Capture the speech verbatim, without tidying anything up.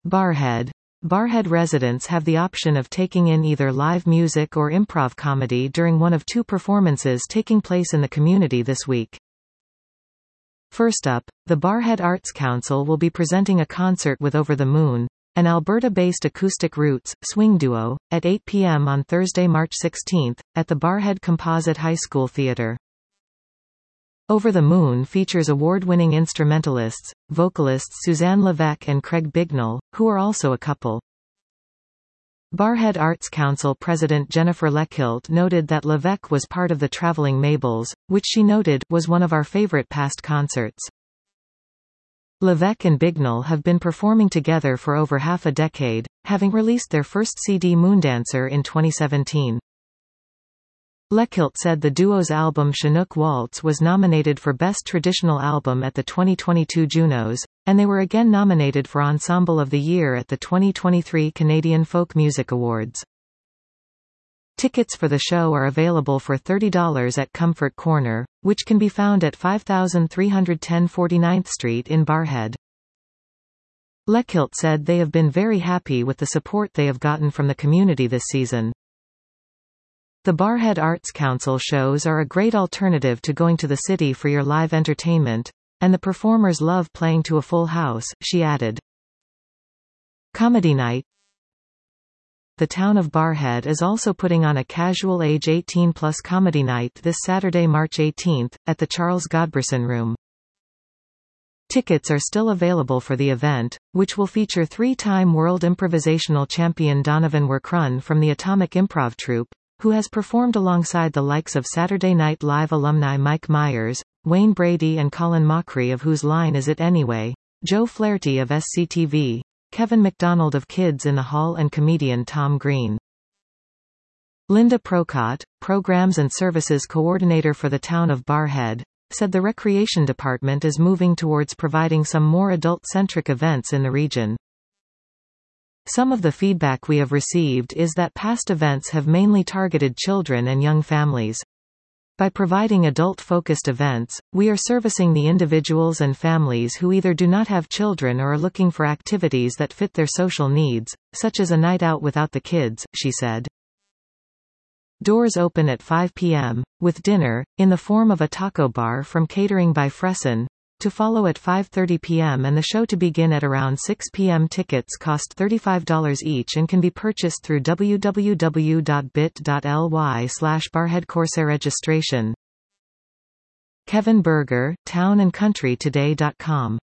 Barrhead. Barrhead residents have the option of taking in either live music or improv comedy during one of two performances taking place in the community this week. First up, the Barrhead Arts Council will be presenting a concert with Over the Moon, an Alberta-based acoustic roots, swing duo, at eight p m on Thursday, March sixteenth, at the Barrhead Composite High School Theatre. Over the Moon features award-winning instrumentalists, vocalists Suzanne Levesque and Craig Bignell, who are also a couple. Barrhead Arts Council President Jennifer Leckhilt noted that Levesque was part of the Traveling Mabels, which she noted was one of our favorite past concerts. Levesque and Bignell have been performing together for over half a decade, having released their first C D Moondancer in twenty seventeen. Leckhilt said the duo's album Chinook Waltz was nominated for Best Traditional Album at the twenty twenty-two Junos, and they were again nominated for Ensemble of the Year at the twenty twenty-three Canadian Folk Music Awards. Tickets for the show are available for thirty dollars at Comfort Corner, which can be found at five thousand three hundred ten forty-ninth Street in Barrhead. Leckhilt said they have been very happy with the support they have gotten from the community this season. The Barrhead Arts Council shows are a great alternative to going to the city for your live entertainment, and the performers love playing to a full house, she added. Comedy Night. The town of Barrhead is also putting on a casual age eighteen plus comedy night this Saturday, March eighteenth, at the Charles Godberson Room. Tickets are still available for the event, which will feature three-time world improvisational champion Donovan Werkrun from the Atomic Improv Troupe, who has performed alongside the likes of Saturday Night Live alumni Mike Myers, Wayne Brady and Colin Mockery of Whose Line Is It Anyway?, Joe Flaherty of S C T V, Kevin McDonald of Kids in the Hall and comedian Tom Green. Linda Procott, Programs and Services Coordinator for the town of Barrhead, said the Recreation Department is moving towards providing some more adult-centric events in the region. Some of the feedback we have received is that past events have mainly targeted children and young families. By providing adult-focused events, we are servicing the individuals and families who either do not have children or are looking for activities that fit their social needs, such as a night out without the kids, she said. Doors open at five p m, with dinner, in the form of a taco bar from Catering by Fresson, to follow at five thirty p m and the show to begin at around six p m Tickets cost thirty-five dollars each and can be purchased through w w w dot bit dot l y slash barrhead corsair registration. Kevin Berger, town and country today dot com